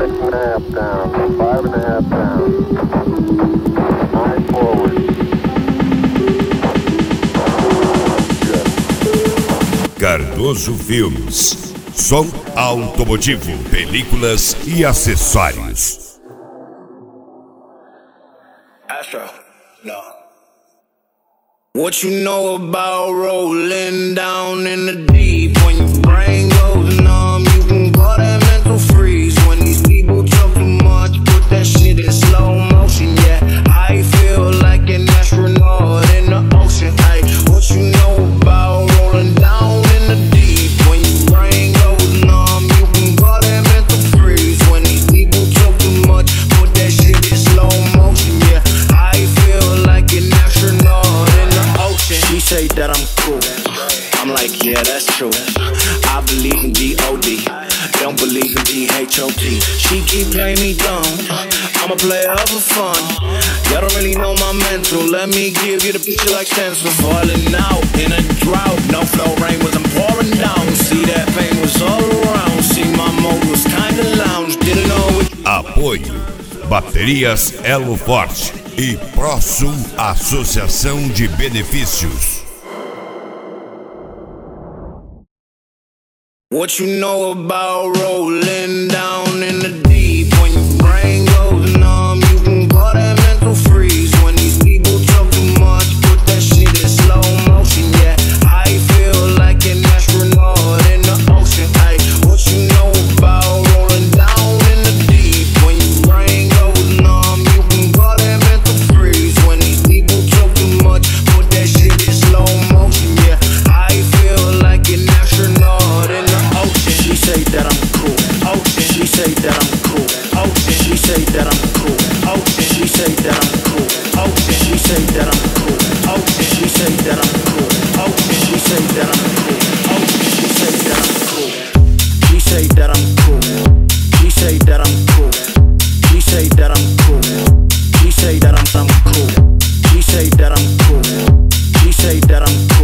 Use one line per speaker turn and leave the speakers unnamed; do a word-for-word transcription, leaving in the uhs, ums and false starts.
Six and a half down. Five and a half down. Nine forward. Good.
Cardoso Filmes. Som automotivo, películas e acessórios.
Astro, no. What you know about rolling down in the deep? When your brain goes numb, you can call that mental freeze. When these people talk too much, put that shit in slow motion. Yeah, I feel like an astronaut in the ocean. Ay, what you know about rolling down in the deep? When your brain goes numb, you can call that mental freeze. When these people talk too much, put that shit in slow motion. Yeah, I feel like an astronaut in the ocean. She say that I'm cool. I'm like, yeah, that's true. I believe in G O D, don't believe in G H O T. She keep playing me dumb, I'm a player for fun. Y'all don't really know my mental. Let me give you the picture like stencil. Falling out in a drought, no flow rain was I'm pouring down. See that pain was all around. See my mode was kinda lounge. Didn't know it.
Apoio Baterias Elo Forte e ProSul Associação de Benefícios.
What you know about rolling down in the deep? When your brain goes numb, you can call that mental freeze. When these people talk too much, put that shit in slow motion. Yeah, I feel like an astronaut in the ocean. Ay, what you know about rolling down in the deep? When your brain goes numb, you can call that mental freeze. When these people talk too much, put that shit in slow motion. Yeah, I feel like an astronaut in the ocean. She say that I'm cool. Ocean. She say that I'm cool. Ocean. She say that I'm cool. Ocean. She say that I'm cool. Ocean. She say that I'm cool. Ocean. She say that I'm cool. Ocean. She say that I'm cool. Ocean. She say that I'm cool. She say that I'm cool. She say that I'm cool. She say that I'm cool. She say that I'm I'm cool. She say that I'm cool. She say that I'm cool.